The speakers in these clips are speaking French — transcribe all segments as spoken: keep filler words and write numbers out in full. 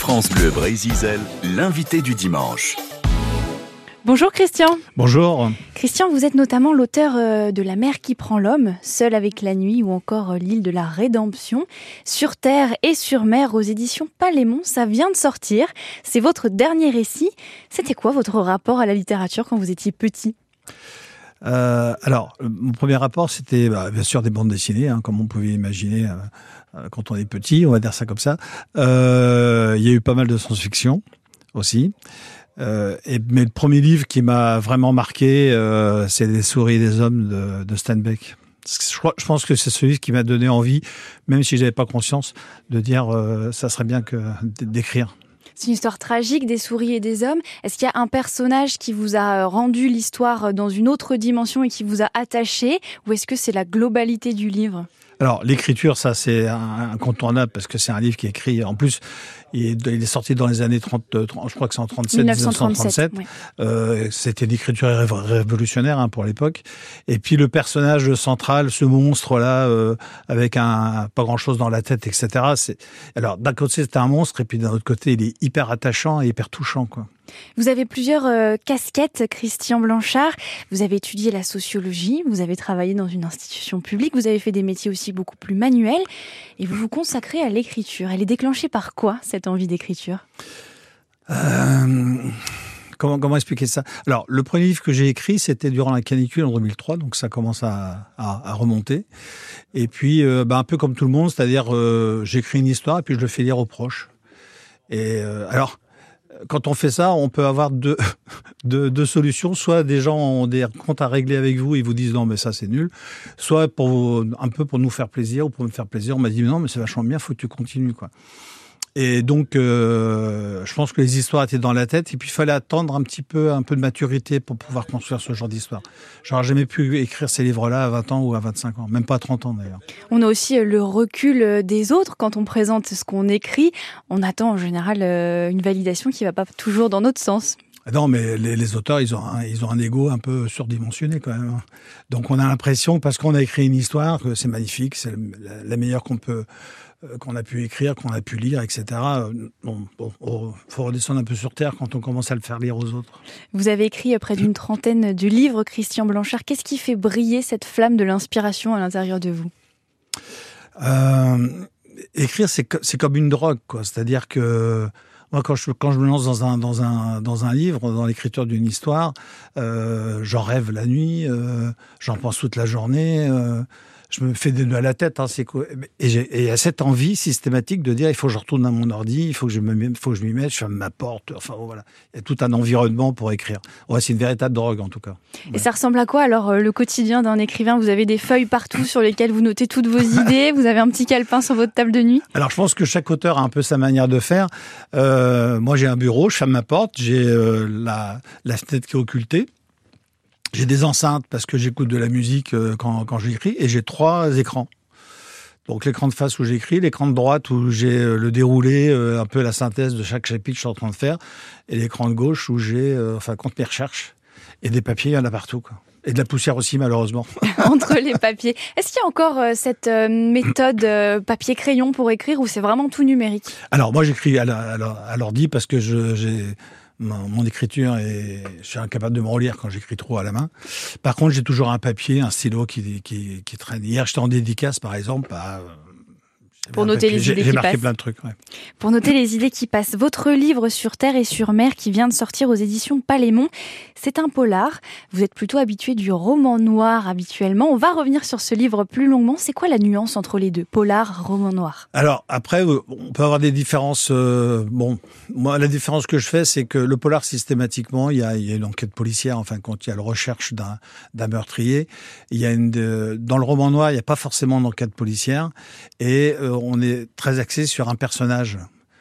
France Bleu Brésil, l'invité du dimanche. Bonjour Christian. Bonjour. Christian, vous êtes notamment l'auteur de La mer qui prend l'homme, Seul avec la nuit ou encore L'île de la rédemption. Sur terre et sur mer aux éditions Palémon, ça vient de sortir. C'est votre dernier récit. C'était quoi votre rapport à la littérature quand vous étiez petit ? Euh, alors, mon premier rapport, c'était bah, bien sûr des bandes dessinées, hein, comme on pouvait imaginer euh, quand on est petit, on va dire ça comme ça. Euh, il y a eu pas mal de science-fiction aussi. Euh, et, mais le premier livre qui m'a vraiment marqué, euh, c'est Les souris et les hommes de, de Steinbeck. Je, crois, je pense que c'est celui qui m'a donné envie, même si j'avais pas conscience, de dire euh, ça serait bien que d'écrire. C'est une histoire tragique des souris et des hommes. Est-ce qu'il y a un personnage qui vous a rendu l'histoire dans une autre dimension et qui vous a attaché, ou est-ce que c'est la globalité du livre ? Alors, l'écriture, ça, c'est incontournable parce que c'est un livre qui est écrit, en plus, il est, il est sorti dans les années trente, trente je crois que c'est en trente-sept, dix-neuf cent trente-sept. ouais. euh, c'était une écriture révolutionnaire hein, pour l'époque. Et puis, le personnage central, ce monstre-là, euh, avec un pas grand-chose dans la tête, et cetera. C'est, alors, d'un côté, c'est un monstre, et puis d'un autre côté, il est hyper attachant et hyper touchant, quoi. Vous avez plusieurs euh, casquettes, Christian Blanchard. Vous avez étudié la sociologie, vous avez travaillé dans une institution publique, vous avez fait des métiers aussi beaucoup plus manuels et vous vous consacrez à l'écriture. Elle est déclenchée par quoi, cette envie d'écriture ? euh, comment, comment expliquer ça ? Alors, le premier livre que j'ai écrit, c'était durant la canicule en deux mille trois, donc ça commence à, à, à remonter. Et puis, euh, bah, un peu comme tout le monde, c'est-à-dire euh, j'écris une histoire et puis je le fais lire aux proches. Et euh, alors... Quand on fait ça, on peut avoir deux, deux, deux solutions. Soit des gens ont des comptes à régler avec vous, ils vous disent non, mais ça c'est nul. Soit pour vous, un peu pour nous faire plaisir ou pour me faire plaisir, on m'a dit non, mais c'est vachement bien, faut que tu continues, quoi. Et donc, euh, je pense que les histoires étaient dans la tête et puis il fallait attendre un petit peu, un peu de maturité pour pouvoir construire ce genre d'histoire. J'aurais jamais pu écrire ces livres-là à vingt ans ou à vingt-cinq ans, même pas à trente ans d'ailleurs. On a aussi le recul des autres quand on présente ce qu'on écrit. On attend en général une validation qui va pas toujours dans notre sens. Non, mais les, les auteurs, ils ont, un, ils ont un ego un peu surdimensionné quand même. Donc on a l'impression, parce qu'on a écrit une histoire, que c'est magnifique, c'est la, la meilleure qu'on peut, euh, qu'on a pu écrire, qu'on a pu lire, et cetera. Bon, bon, oh, faut redescendre un peu sur terre quand on commence à le faire lire aux autres. Vous avez écrit près d'une trentaine de livres, Christian Blanchard. Qu'est-ce qui fait briller cette flamme de l'inspiration à l'intérieur de vous ? euh, Écrire, c'est, c'est comme une drogue, quoi. C'est-à-dire que moi, quand je, quand je me lance dans un, dans un, dans un livre, dans l'écriture d'une histoire, euh, j'en rêve la nuit, euh, j'en pense toute la journée, euh, je me fais des nœuds à la tête, hein, c'est quoi. Et il y a cette envie systématique de dire, il faut que je retourne à mon ordi, il faut que je me, faut que je m'y mette, je ferme ma porte, enfin voilà. Il y a tout un environnement pour écrire. Ouais, c'est une véritable drogue, en tout cas. Et ouais. ça ressemble à quoi, alors, le quotidien d'un écrivain ? Vous avez des feuilles partout sur lesquelles vous notez toutes vos idées, vous avez un petit calepin sur votre table de nuit ? Alors, je pense que chaque auteur a un peu sa manière de faire. Euh, moi, j'ai un bureau, je ferme ma porte, j'ai euh, la, la fenêtre qui est occultée. J'ai des enceintes parce que j'écoute de la musique quand, quand j'écris et j'ai trois écrans. Donc l'écran de face où j'écris, l'écran de droite où j'ai le déroulé, un peu la synthèse de chaque chapitre que je suis en train de faire, et l'écran de gauche où j'ai, enfin, compte mes recherches. Et des papiers, il y en a partout, quoi. Et de la poussière aussi, malheureusement. Entre les papiers. Est-ce qu'il y a encore euh, cette euh, méthode euh, papier-crayon pour écrire ou c'est vraiment tout numérique ? Alors moi j'écris à, la, à l'ordi parce que je, j'ai... Mon, mon écriture est, je suis incapable de me relire quand j'écris trop à la main. Par contre, j'ai toujours un papier, un stylo qui, qui, qui traîne. Hier, j'étais en dédicace, par exemple. Bah, pour noter les j'ai, idées j'ai qui marqué passent. plein de trucs. Ouais. Pour noter les idées qui passent. Votre livre Sur terre et sur mer qui vient de sortir aux éditions Palémon, c'est un polar. Vous êtes plutôt habitué du roman noir habituellement. On va revenir sur ce livre plus longuement. C'est quoi la nuance entre les deux, polar, roman noir ? Alors après, on peut avoir des différences. Euh, bon, moi, la différence que je fais, c'est que le polar, systématiquement, il y a, il y a une enquête policière. Enfin, quand il y a la recherche d'un, d'un meurtrier, il y a une. De, dans le roman noir, il n'y a pas forcément d'enquête policière et euh, on est très axé sur un personnage.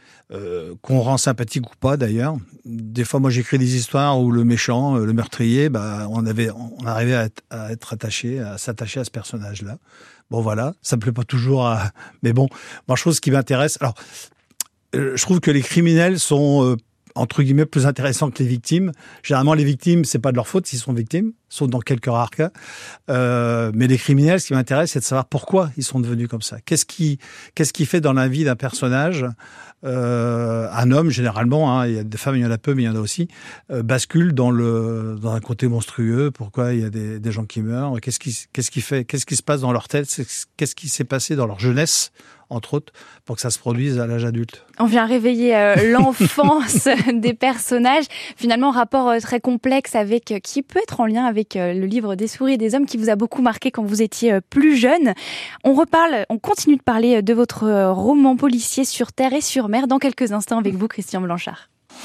Euh, qu'on rend sympathique ou pas d'ailleurs. Des fois, moi, j'écris des histoires où le méchant, le meurtrier, bah, on avait, on arrivait à être, à être attaché, à s'attacher à ce personnage-là. Bon, voilà, ça me plaît pas toujours, à... mais bon, moi, je trouve ce qui m'intéresse. Alors, euh, je trouve que les criminels sont euh, entre guillemets, plus intéressant que les victimes. Généralement, les victimes, c'est pas de leur faute s'ils sont victimes, sauf dans quelques rares cas. Euh, mais les criminels, ce qui m'intéresse, c'est de savoir pourquoi ils sont devenus comme ça. Qu'est-ce qui, qu'est-ce qui fait dans la vie d'un personnage, euh, un homme généralement, hein, il y a des femmes, il y en a peu, mais il y en a aussi, euh, bascule dans le, dans un côté monstrueux. Pourquoi il y a des, des gens qui meurent? Qu'est-ce qui, qu'est-ce qui fait, qu'est-ce qui se passe dans leur tête? Qu'est-ce qui s'est passé dans leur jeunesse, entre autres, pour que ça se produise à l'âge adulte? On vient réveiller euh, l'enfance des personnages. Finalement, rapport euh, très complexe avec euh, qui peut être en lien avec euh, le livre des souris et des hommes qui vous a beaucoup marqué quand vous étiez euh, plus jeune. On reparle, on continue de parler de votre euh, roman policier Sur terre et sur mer dans quelques instants avec vous, Christian Blanchard.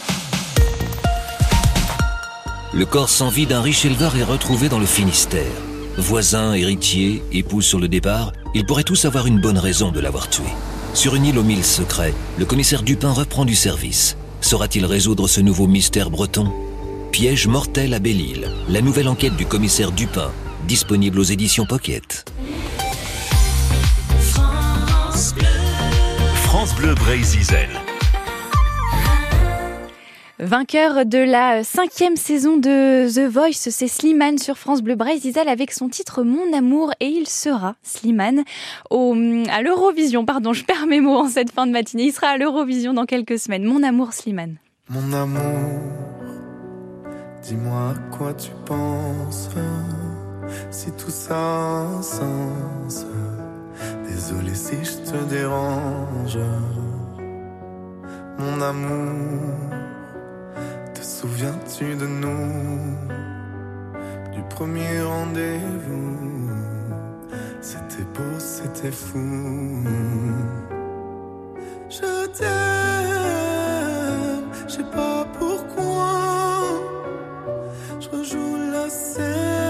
Le corps sans vie d'un riche éleveur est retrouvé dans le Finistère. Voisins, héritiers, époux sur le départ, ils pourraient tous avoir une bonne raison de l'avoir tué. Sur une île aux mille secrets, le commissaire Dupin reprend du service. Saura-t-il résoudre ce nouveau mystère breton? Piège mortel à Belle-Île, la nouvelle enquête du commissaire Dupin, disponible aux éditions Pocket. France Bleu, France Bleu Brésil. Vainqueur de la cinquième saison de The Voice, c'est Slimane sur France Bleu Brésil avec son titre Mon amour, et il sera, Slimane, au, à l'Eurovision. Pardon, je perds mes mots en cette fin de matinée. Il sera à l'Eurovision dans quelques semaines. Mon amour, Slimane. Mon amour, dis-moi à quoi tu penses, si tout ça a un sens. Désolé si je te dérange. Mon amour, te souviens-tu de nous, du premier rendez-vous? C'était beau, c'était fou. Je t'aime, je sais pas pourquoi. Je rejoue la scène,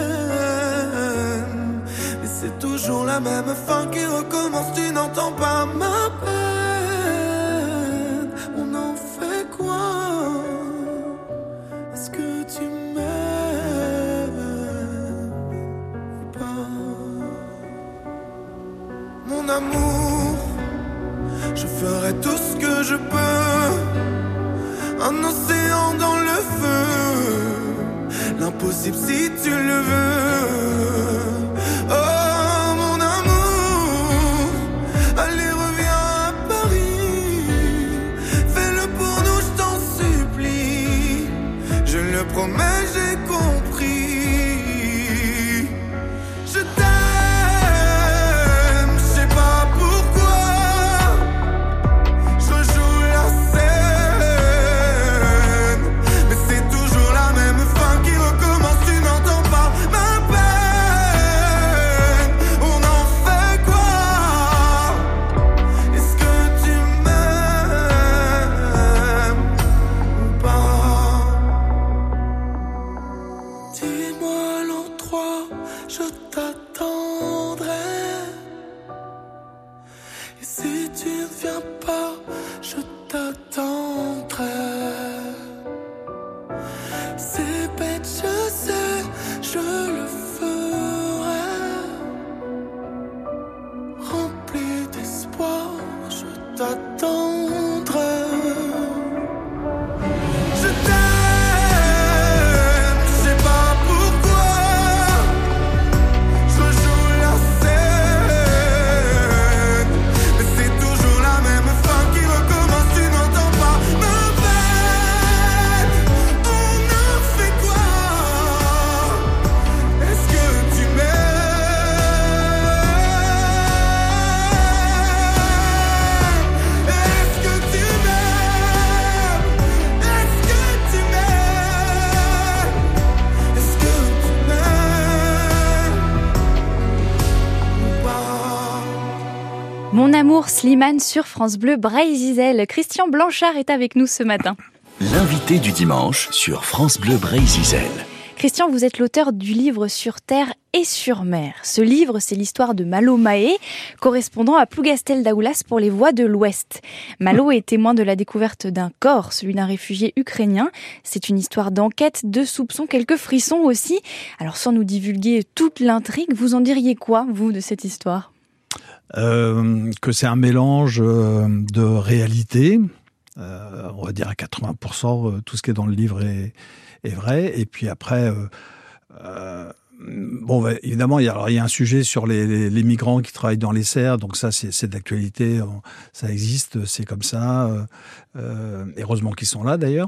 mais c'est toujours la même fin qui recommence. Tu n'entends pas ma peine. On en fait quoi? Est-ce que tu m'aimes ou pas? Mon amour, je ferai tout ce que je peux. Un océan dans le feu, l'impossible si tu le veux. Oh mon amour, allez reviens à Paris. Fais-le pour nous, je t'en supplie. Je le promets, j'ai compris. Je t'aime. Mon amour, Slimane sur France Bleu Brésil. Christian Blanchard est avec nous ce matin. L'invité du dimanche sur France Bleu Brésil. Christian, vous êtes l'auteur du livre Sur terre et sur mer. Ce livre, c'est l'histoire de Malo Mahé, correspondant à Plougastel d'Aoulas pour les voix de l'Ouest. Malo est témoin de la découverte d'un corps, celui d'un réfugié ukrainien. C'est une histoire d'enquête, de soupçons, quelques frissons aussi. Alors sans nous divulguer toute l'intrigue, vous en diriez quoi, vous, de cette histoire ? Euh, que c'est un mélange de réalité Euh, on va dire à quatre-vingts pour cent, euh, tout ce qui est dans le livre est, est vrai. Et puis après, euh, euh, bon, bah, évidemment, il y, a, alors, il y a un sujet sur les, les, les migrants qui travaillent dans les serres. Donc ça, c'est, c'est d'actualité. Ça existe, c'est comme ça. Euh, euh, heureusement qu'ils sont là, d'ailleurs.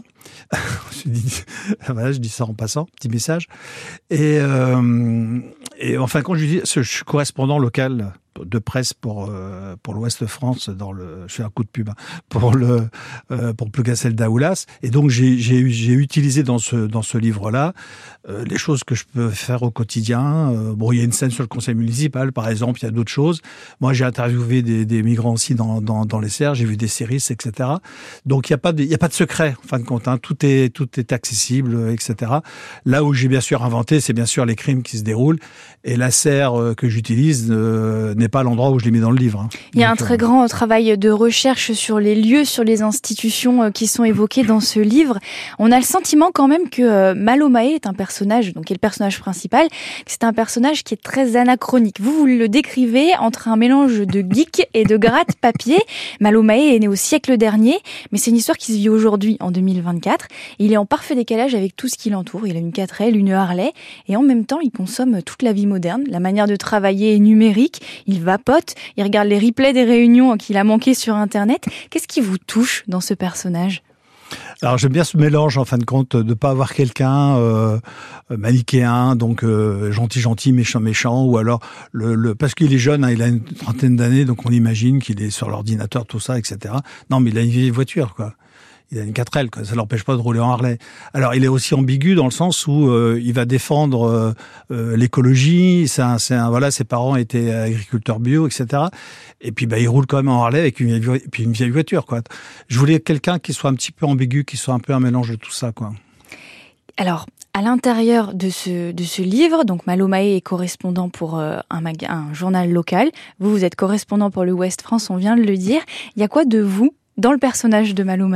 je, dis, voilà, je dis ça en passant, petit message. Et, euh, et enfin, quand je dis, je suis correspondant local de presse pour euh, pour l'Ouest France dans le je fais un coup de pub hein, pour le euh, pour Plougastel Daoulas, et donc j'ai j'ai j'ai utilisé dans ce dans ce livre là euh, les choses que je peux faire au quotidien. Euh, bon, il y a une scène sur le conseil municipal par exemple, il y a d'autres choses. Moi, j'ai interviewé des des migrants aussi dans dans dans les serres, j'ai vu des séries, et cetera. Donc il y a pas de il y a pas de secret en fin de compte, hein. Tout est tout est accessible, et cetera. Là où j'ai bien sûr inventé, c'est bien sûr les crimes qui se déroulent, et la serre euh, que j'utilise euh, n'est pas l'endroit où je l'ai mis dans le livre. Hein. Il y a Donc, un très euh... grand travail de recherche sur les lieux, sur les institutions qui sont évoquées dans ce livre. On a le sentiment quand même que Malo-Mae est un personnage, donc qui est le personnage principal, que c'est un personnage qui est très anachronique. Vous, vous le décrivez entre un mélange de geek et de gratte-papier. Malo-Mae est né au siècle dernier, mais c'est une histoire qui se vit aujourd'hui, en deux mille vingt-quatre. Il est en parfait décalage avec tout ce qui l'entoure. Il a une quatre L, une Harley, et en même temps, il consomme toute la vie moderne. La manière de travailler est numérique. Il vapote, il regarde les replays des réunions qu'il a manquées sur Internet. Qu'est-ce qui vous touche dans ce personnage ? Alors j'aime bien ce mélange en fin de compte de pas avoir quelqu'un euh, manichéen, donc euh, gentil gentil, méchant méchant, ou alors le, le parce qu'il est jeune, hein, il a une trentaine d'années, donc on imagine qu'il est sur l'ordinateur, tout ça, et cetera. Non, mais il a une vieille voiture, quoi. Il a une quatre L, quoi. Ça l'empêche pas de rouler en Harley. Alors, il est aussi ambigu dans le sens où euh, il va défendre euh, euh, l'écologie. C'est un, c'est un, voilà, ses parents étaient agriculteurs bio, et cetera. Et puis, bah, il roule quand même en Harley avec une vieille, puis une vieille voiture, quoi. Je voulais quelqu'un qui soit un petit peu ambigu, qui soit un peu un mélange de tout ça, quoi. Alors, à l'intérieur de ce de ce livre, donc Malo-Mae est correspondant pour euh, un, mag- un journal local. Vous, vous êtes correspondant pour le Ouest France, on vient de le dire. Il y a quoi de vous dans le personnage de Malo-Mae ?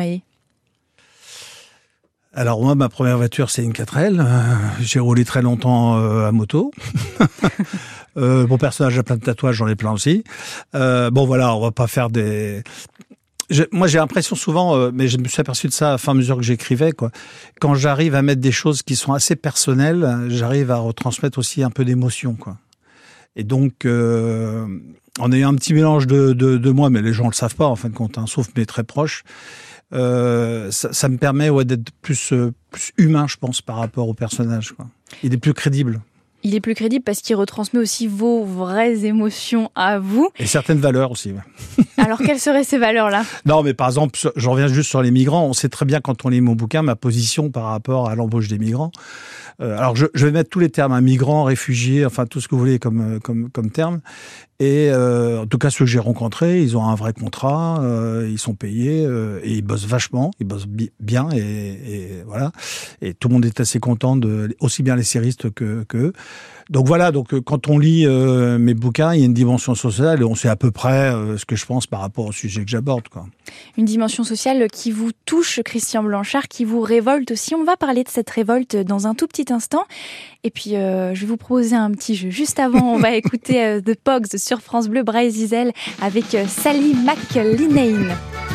Alors moi, ma première voiture, c'est une quatre L. Euh, j'ai roulé très longtemps euh, à moto. euh, mon personnage a plein de tatouages, j'en ai plein aussi. Euh, bon voilà, on va pas faire des... Je, moi, j'ai l'impression souvent, euh, mais je me suis aperçu de ça à fur et à mesure que j'écrivais, quoi. Quand j'arrive à mettre des choses qui sont assez personnelles, j'arrive à retransmettre aussi un peu d'émotion, quoi. Et donc, euh, en ayant un petit mélange de, de, de moi, mais les gens le savent pas en fin de compte, hein, sauf mes très proches. Euh, ça, ça me permet ouais, d'être plus, euh, plus humain, je pense, par rapport au personnage, quoi. Il est plus crédible. Il est plus crédible parce qu'il retransmet aussi vos vraies émotions à vous. Et certaines valeurs aussi. Ouais. Alors, quelles seraient ces valeurs-là ? Non, mais par exemple, je reviens juste sur les migrants. On sait très bien, quand on lit mon bouquin, ma position par rapport à l'embauche des migrants. Euh, alors, je, je vais mettre tous les termes, hein, migrants, réfugiés, enfin, tout ce que vous voulez comme, comme, comme terme. Et euh, en tout cas, ceux que j'ai rencontrés, ils ont un vrai contrat, euh, ils sont payés euh, et ils bossent vachement, ils bossent bi- bien et, et voilà. Et tout le monde est assez content de, aussi bien les séristes que qu'eux. Donc voilà. Donc quand on lit euh, mes bouquins, il y a une dimension sociale et on sait à peu près euh, ce que je pense par rapport au sujet que j'aborde, quoi. Une dimension sociale qui vous touche, Christian Blanchard, qui vous révolte aussi. On va parler de cette révolte dans un tout petit instant. Et puis, euh, je vais vous proposer un petit jeu. Juste avant, on va écouter euh, The Pogs sur France Bleu Brésil avec euh, Sally McLean.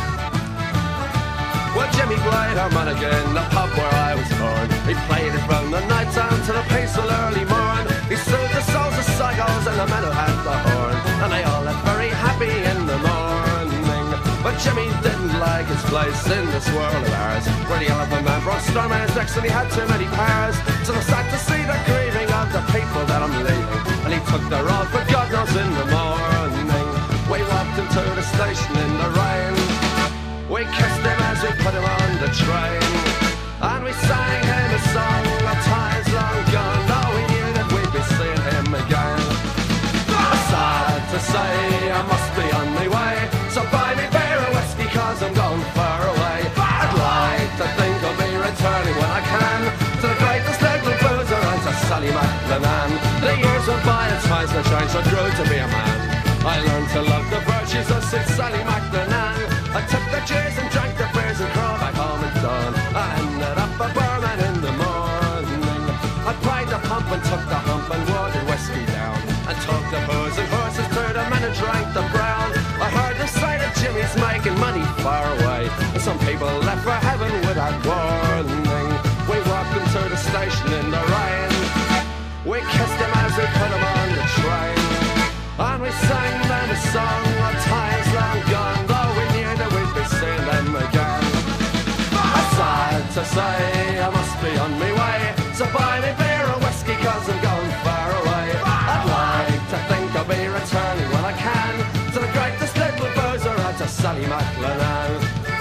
Well, Jimmy played our man again, the pub where I was born. He played it from the night time to the peaceful early morn. He soothed the souls of psychos and the men who had the horn. And they all left very happy in the morning. But Jimmy didn't like his place in this world of ours, where the elephant man brought stormers next and he had too many powers. So I'm sad to see the grieving of the people that I'm leaving. And he took the road for God knows in the morning. We walked into the station in the rain. We kissed him as we put him on the train. And we sang him a song of times long gone. Though we knew that we'd be seeing him again. Sad to say, I must be on my way. So buy me beer and whiskey cause I'm going far away. I'd like to think I'll be returning when I can to the greatest little boozer and to Sally McLennan. The years went by and times have changed, I grew to be a man. I learned to love the virtues of Sid Sally McLennan. I took the cheers and drank the beers and crawled back home at dawn. I ended up a barman in the morning. I pried the pump and took the hump and watered whiskey down. And took the booze and horses to the men and drank the brown. I heard the sight of Jimmy's making money far away. And Some people left for heaven without warning. We walked them to the station in the rain. We kissed them as we put them on the train. And we sang them a song of times long gone, though we knew that we'd be seeing them again. I'm sad to say I must be on my way, so buy me beer or whiskey cause I'm going far away. I'd like to think I'll be returning when I can to the greatest little boozer out to Sally McLennan.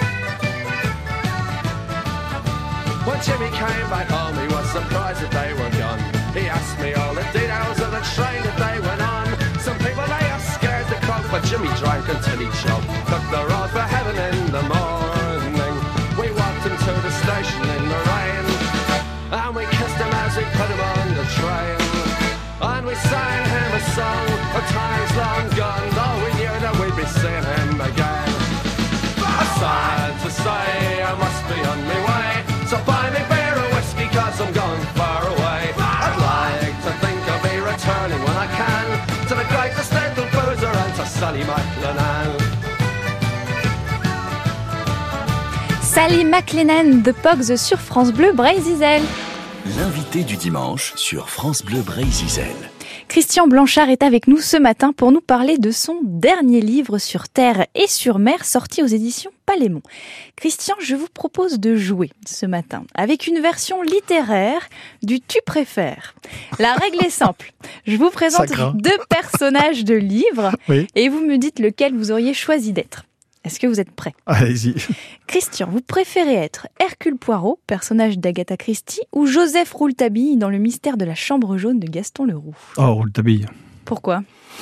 When Jimmy came back home he was surprised that they were gone. He asked me all the details of the train that they went on. Some people they are scared to croak, but Jimmy drank until he choked. Took the road for heaven in the morning. We walked him to the station in the rain, and we kissed him as we put him on the train. And we sang him a song of times long gone, though we knew that we'd be seeing him again. I'm sad to say I must be on my way, so buy me beer or whiskey cause I'm going far away. I'd like to think I'll be returning when I can to the greatest little boozer and to Sally McLennan. Sally McLennan, The Pogs sur France Bleu Brésil. L'invité du dimanche sur France Bleu Brésil. Christian Blanchard est avec nous ce matin pour nous parler de son dernier livre Sur terre et sur mer, sorti aux éditions Palémon. Christian, je vous propose de jouer ce matin avec une version littéraire du Tu préfères. La règle est simple. Je vous présente deux personnages de livres oui. et vous me dites lequel vous auriez choisi d'être. Est-ce que vous êtes prêt ? Allez-y. Christian, vous préférez être Hercule Poirot, personnage d'Agatha Christie, ou Joseph Rouletabille dans Le mystère de la chambre jaune de Gaston Leroux ? Oh, Rouletabille. Pourquoi ?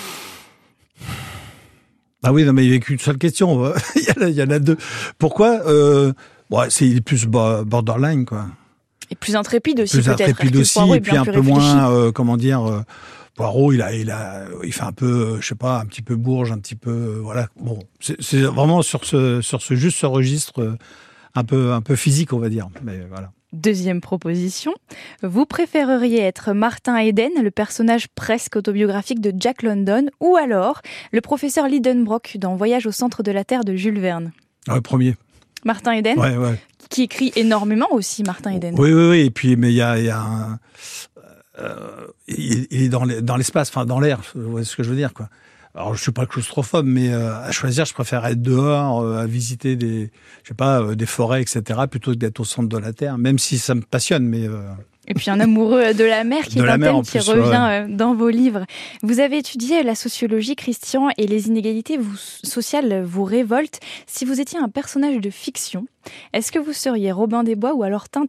Ah oui, non, mais il n'y a qu'une seule question. il, y en a, il y en a deux. Pourquoi euh, ouais, c'est, il est plus borderline, quoi. Et plus intrépide aussi, plus peut-être. Intrépide aussi, et puis un peu réfléchi. moins, euh, comment dire... Euh, Poirot, il a, il a, il fait un peu, je sais pas, un petit peu bourge, un petit peu, voilà. Bon, c'est, c'est vraiment sur ce, sur ce juste ce registre, un peu, un peu physique, on va dire. Mais voilà. Deuxième proposition. Vous préféreriez être Martin Eden, le personnage presque autobiographique de Jack London, ou alors le professeur Lidenbrock dans Voyage au centre de la Terre de Jules Verne. Ah, le premier. Martin Eden. Ouais, ouais. Qui écrit énormément aussi, Martin Eden. Oui, oui, oui. Et puis, mais il y a, il y a un. Euh, il, il est dans, les, dans l'espace, enfin dans l'air, vous voyez ce que je veux dire, quoi. Alors je suis pas claustrophobe, mais euh, à choisir, je préfère être dehors, euh, à visiter des, je sais pas, euh, des forêts, et cetera, plutôt que d'être au centre de la Terre, même si ça me passionne, mais. Euh... Et puis un amoureux de la mer qui de est un thème plus, qui revient ouais. dans vos livres. Vous avez étudié la sociologie, Christian, et les inégalités vous, sociales vous révoltent. Si vous étiez un personnage de fiction, est-ce que vous seriez Robin des Bois ou alors Tintin ?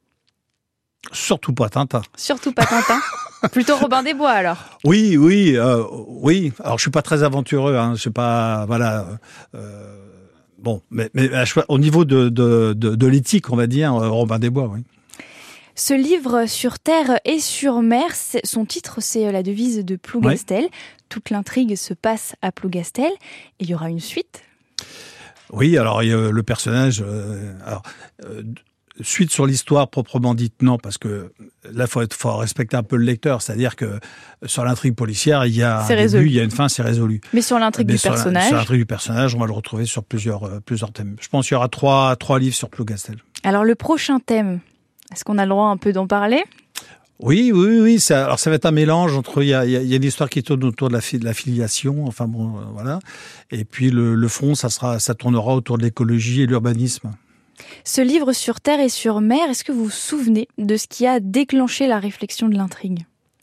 Surtout pas Tintin. Surtout pas Tintin. Plutôt Robin des Bois alors. Oui, oui, euh, oui. Alors je suis pas très aventureux, hein. Je suis pas, voilà. Euh, bon, mais, mais au niveau de de, de de l'éthique, on va dire, Robin des Bois, oui. Ce livre Sur terre et sur mer, son titre c'est la devise de Plougastel. Ouais. Toute l'intrigue se passe à Plougastel et il y aura une suite. Oui, alors il y a le personnage. Euh, alors. Euh, Suite sur l'histoire proprement dite, non, parce que là, il faut, faut respecter un peu le lecteur. C'est-à-dire que sur l'intrigue policière, il y a c'est un résolu. début, il y a une fin, c'est résolu. Mais sur l'intrigue Mais du sur personnage la, Sur l'intrigue du personnage, on va le retrouver sur plusieurs, euh, plusieurs thèmes. Je pense qu'il y aura trois, trois livres sur Plougastel. Alors, le prochain thème, est-ce qu'on a le droit un peu d'en parler ? Oui, oui, oui. Ça, alors, ça va être un mélange entre... Il y a, il y a une histoire qui tourne autour de la, de la filiation, enfin bon, euh, voilà. Et puis, le, le fond, ça, sera, ça tournera autour de l'écologie et l'urbanisme. Ce livre Sur terre et sur mer, est-ce que vous vous souvenez de ce qui a déclenché la réflexion de l'intrigue ?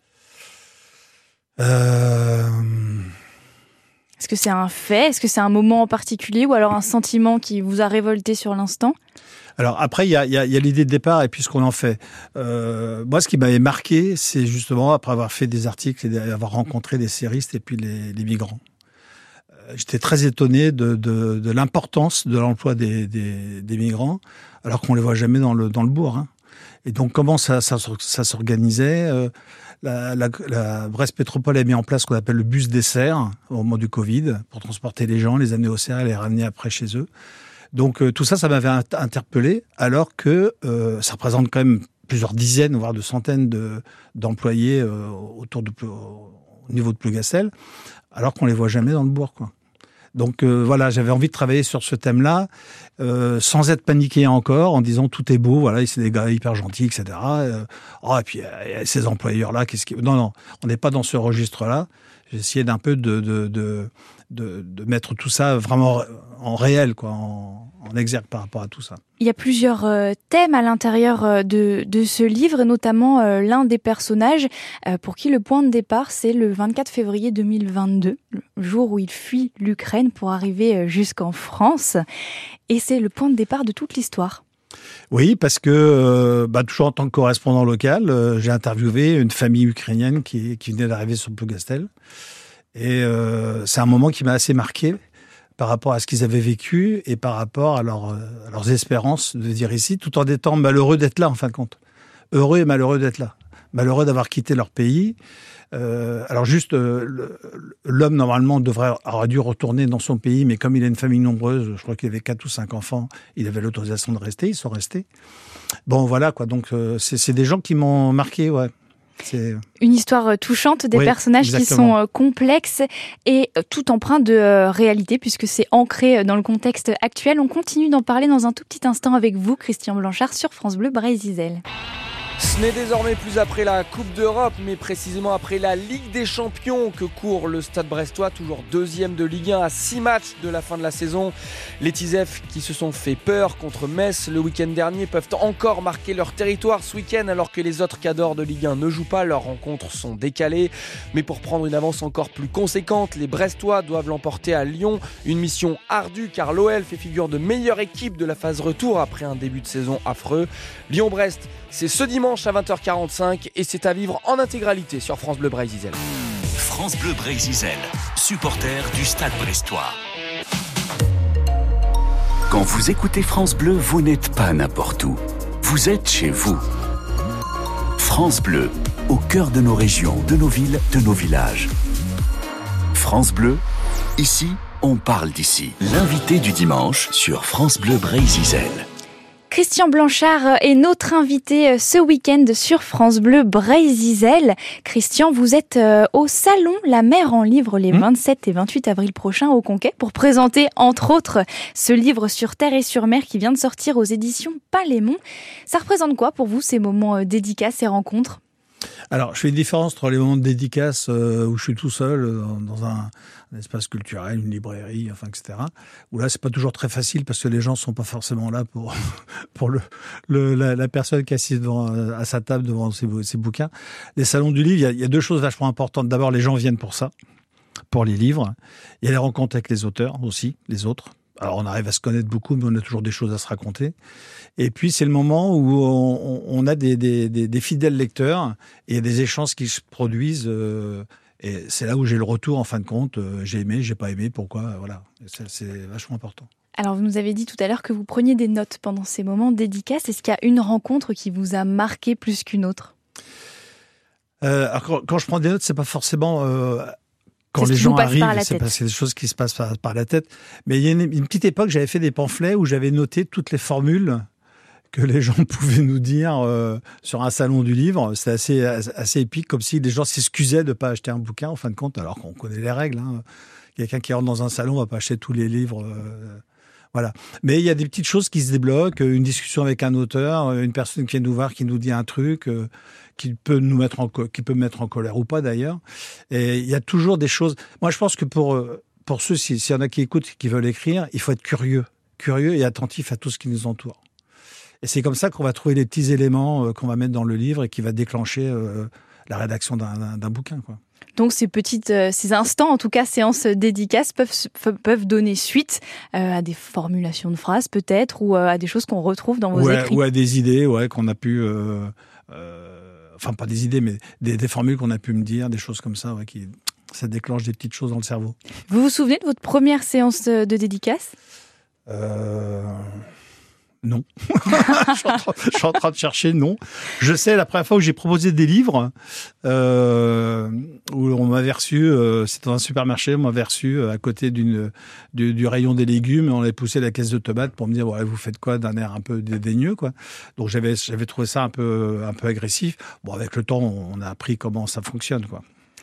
euh... Est-ce que c'est un fait ? Est-ce que c'est un moment en particulier ou alors un sentiment qui vous a révolté sur l'instant ? Alors après, il y a, y, a, y a l'idée de départ et puis ce qu'on en fait. Euh, moi, ce qui m'avait marqué, c'est justement après avoir fait des articles et avoir rencontré des séristes et puis les, les migrants. J'étais très étonné de, de, de l'importance de l'emploi des, des, des migrants, alors qu'on les voit jamais dans le, dans le bourg. Hein. Et donc, comment ça, ça, ça s'organisait euh, la, la, la Brest Métropole a mis en place ce qu'on appelle le bus dessert au moment du Covid, pour transporter les gens, les amener au cerf et les ramener après chez eux. Donc, euh, tout ça, ça m'avait interpellé, alors que euh, ça représente quand même plusieurs dizaines, voire de centaines de, d'employés euh, autour de, au niveau de Plougastel, alors qu'on les voit jamais dans le bourg, quoi. Donc euh, voilà, j'avais envie de travailler sur ce thème-là, euh, sans être paniqué encore, en disant tout est beau, voilà, c'est des gars hyper gentils, et cetera. Euh, oh, et puis il y a ces employeurs-là, qu'est-ce qui... Non, non, on n'est pas dans ce registre-là. J'ai essayé d'un peu de, de, de, de, de mettre tout ça vraiment en réel, quoi, en, en exergue par rapport à tout ça. Il y a plusieurs euh, thèmes à l'intérieur euh, de, de ce livre, et notamment euh, l'un des personnages euh, pour qui le point de départ, c'est le vingt-quatre février deux mille vingt-deux, le jour où il fuit l'Ukraine pour arriver euh, jusqu'en France. Et c'est le point de départ de toute l'histoire. Oui, parce que, euh, bah, toujours en tant que correspondant local, euh, j'ai interviewé une famille ukrainienne qui, qui venait d'arriver sur Plougastel. Et euh, c'est un moment qui m'a assez marqué par rapport à ce qu'ils avaient vécu et par rapport à, leur, à leurs espérances de dire ici, tout en étant malheureux d'être là, en fin de compte. Heureux et malheureux d'être là. Malheureux d'avoir quitté leur pays. Euh, alors juste, euh, l'homme, normalement, devrait, aurait dû retourner dans son pays, mais comme il a une famille nombreuse, je crois qu'il avait quatre ou cinq enfants, il avait l'autorisation de rester, ils sont restés. Bon, voilà, quoi. Donc, euh, c'est, c'est des gens qui m'ont marqué, ouais. C'est... Une histoire touchante, des oui, personnages exactement. Qui sont euh, complexes et euh, tout empreint de euh, réalité, puisque c'est ancré dans le contexte actuel. On continue d'en parler dans un tout petit instant avec vous, Christian Blanchard, sur France Bleu Brésil. Ce n'est désormais plus après la Coupe d'Europe, mais précisément après la Ligue des Champions que court le Stade Brestois, toujours deuxième de Ligue un à six matchs de la fin de la saison. Les Tisefs qui se sont fait peur contre Metz le week-end dernier peuvent encore marquer leur territoire ce week-end alors que les autres cadors de Ligue un ne jouent pas, leurs rencontres sont décalées. Mais pour prendre une avance encore plus conséquente, les Brestois doivent l'emporter à Lyon. Une mission ardue car l'O L fait figure de meilleure équipe de la phase retour après un début de saison affreux. Lyon-Brest, c'est ce dimanche à vingt heures quarante-cinq et c'est à vivre en intégralité sur France Bleu Brésil. France Bleu Brésil, supporter du Stade Brestois. Quand vous écoutez France Bleu, vous n'êtes pas n'importe où. Vous êtes chez vous. France Bleu, au cœur de nos régions, de nos villes, de nos villages. France Bleu, ici, on parle d'ici. L'invité du dimanche sur France Bleu Brésil. Christian Blanchard est notre invité ce week-end sur France Bleu Brésil. Christian, vous êtes au salon La Mer en livre les vingt-sept et vingt-huit avril prochains au Conquet pour présenter entre autres ce livre sur terre et sur mer qui vient de sortir aux éditions Palémon. Ça représente quoi pour vous ces moments dédicaces, ces rencontres ? Alors, je fais une différence entre les moments de dédicace euh, où je suis tout seul euh, dans un, un espace culturel, une librairie, enfin, et cetera. Où là, c'est pas toujours très facile parce que les gens sont pas forcément là pour pour le, le la, la personne qui est assise devant à sa table devant ses, ses bouquins. Les salons du livre, il y a, il y a deux choses vachement importantes. D'abord, les gens viennent pour ça, pour les livres. Il y a les rencontres avec les auteurs aussi, les autres. Alors, on arrive à se connaître beaucoup, mais on a toujours des choses à se raconter. Et puis, c'est le moment où on, on a des, des, des, des fidèles lecteurs et il y a des échanges qui se produisent. Euh, et c'est là où j'ai le retour, en fin de compte. Euh, j'ai aimé, j'ai pas aimé, pourquoi, voilà. C'est, c'est vachement important. Alors, vous nous avez dit tout à l'heure que vous preniez des notes pendant ces moments dédicaces. Est-ce qu'il y a une rencontre qui vous a marqué plus qu'une autre ? euh, alors, quand, quand je prends des notes, c'est pas forcément... Euh, Quand les gens arrivent, c'est parce que c'est des choses qui se passent par, par la tête. Mais il y a une, une petite époque, j'avais fait des pamphlets où j'avais noté toutes les formules que les gens pouvaient nous dire euh, sur un salon du livre. C'était assez, assez épique, comme si les gens s'excusaient de ne pas acheter un bouquin, en fin de compte, alors qu'on connaît les règles. Hein. Quelqu'un qui rentre dans un salon ne va pas acheter tous les livres. Euh, voilà. Mais il y a des petites choses qui se débloquent, une discussion avec un auteur, une personne qui vient nous voir, qui nous dit un truc... Euh, qui peut nous mettre en co- qui peut me mettre en colère ou pas d'ailleurs. Et il y a toujours des choses. Moi, je pense que pour pour ceux s'il y en a qui écoutent, qui veulent écrire, il faut être curieux, curieux et attentif à tout ce qui nous entoure. Et c'est comme ça qu'on va trouver les petits éléments qu'on va mettre dans le livre et qui va déclencher euh, la rédaction d'un, d'un, d'un bouquin, quoi. Donc ces petites, euh, ces instants, en tout cas séances dédicaces, peuvent peuvent donner suite euh, à des formulations de phrases peut-être ou euh, à des choses qu'on retrouve dans vos ouais, écrits. Ou à des idées, ouais, qu'on a pu. Euh, euh, Enfin, pas des idées, mais des, des formules qu'on a pu me dire, des choses comme ça, ouais, qui, ça déclenche des petites choses dans le cerveau. Vous vous souvenez de votre première séance de, de dédicace ? euh... Non. je, suis en train, je suis en train de chercher, non. Je sais, la première fois où j'ai proposé des livres, euh, où on m'avait reçu, euh, c'était dans un supermarché, on m'avait reçu euh, à côté d'une, du, du rayon des légumes, et on avait poussé la caisse de tomates pour me dire, ouais, vous faites quoi, d'un air un peu dédaigneux, quoi. Donc j'avais, j'avais trouvé ça un peu, un peu agressif. Bon, avec le temps, on a appris comment ça fonctionne, quoi.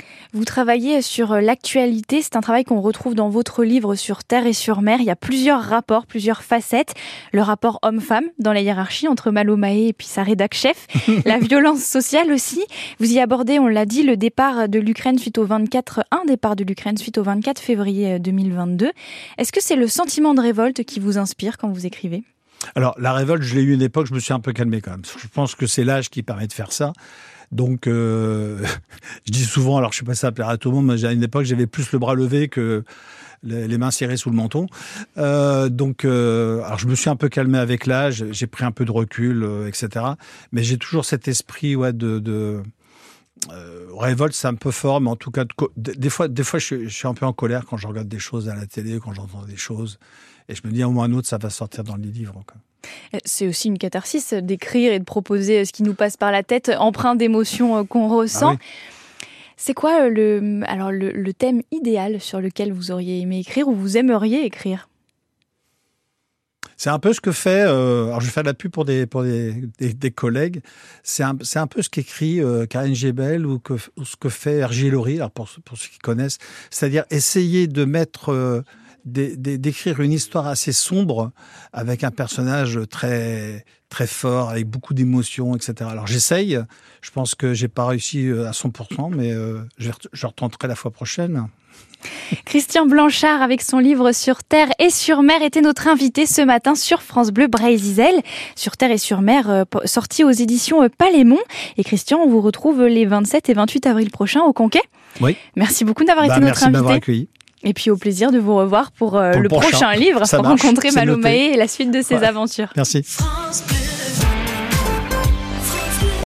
Vous travaillez sur l'actualité, c'est un travail qu'on retrouve dans votre livre Sur Terre et sur Mer. Il y a plusieurs rapports, plusieurs facettes. Le rapport homme-femme dans la hiérarchie entre Malo Mahé et puis sa rédac chef. La violence sociale aussi. Vous y abordez, on l'a dit, le départ de l'Ukraine suite au vingt-quatre, un départ de l'Ukraine suite au vingt-quatre février deux mille vingt-deux. Est-ce que c'est le sentiment de révolte qui vous inspire quand vous écrivez ? Alors, la révolte, je l'ai eu une époque, je me suis un peu calmé quand même. Je pense que c'est l'âge qui permet de faire ça. Donc, euh, je dis souvent, alors je sais pas si ça plaira à tout le monde, mais à une époque, j'avais plus le bras levé que les, les mains serrées sous le menton. Euh, donc, euh, alors je me suis un peu calmé avec l'âge, j'ai pris un peu de recul, euh, et cetera. Mais j'ai toujours cet esprit, ouais, de, de euh, révolte, c'est un peu fort, mais en tout cas, de, des fois, des fois, je suis, je suis un peu en colère quand je regarde des choses à la télé, quand j'entends des choses, et je me dis, à un moment ou à un autre, ça va sortir dans les livres, quoi. C'est aussi une catharsis d'écrire et de proposer ce qui nous passe par la tête, empreint d'émotions qu'on ressent. Ah oui. C'est quoi le, alors le, le thème idéal sur lequel vous auriez aimé écrire ou vous aimeriez écrire ? C'est un peu ce que fait, euh, alors je vais faire de la pub pour des, pour des, des, des collègues, c'est un, c'est un peu ce qu'écrit euh, Karine Gebel ou, que, ou ce que fait Hergé Laurie, alors pour, pour ceux qui connaissent, c'est-à-dire essayer de mettre... Euh, d'écrire une histoire assez sombre avec un personnage très très fort, avec beaucoup d'émotions, et cetera. Alors j'essaye, je pense que j'ai pas réussi à cent pour cent, mais euh, je, je retenterai la fois prochaine. Christian Blanchard, avec son livre Sur Terre et sur Mer, était notre invité ce matin sur France Bleu Brésil. Sur Terre et sur Mer, euh, sorti aux éditions Palémon. Et Christian, on vous retrouve les vingt-sept et vingt-huit avril prochains au Conquet. Oui. Merci beaucoup d'avoir bah, été notre merci invité. Merci de m'avoir accueilli. Et puis au plaisir de vous revoir pour, euh, pour le, le prochain, prochain livre, Ça pour marche, rencontrer Malo noté. Mahé et la suite de ses ouais. aventures. Merci. France Bleu.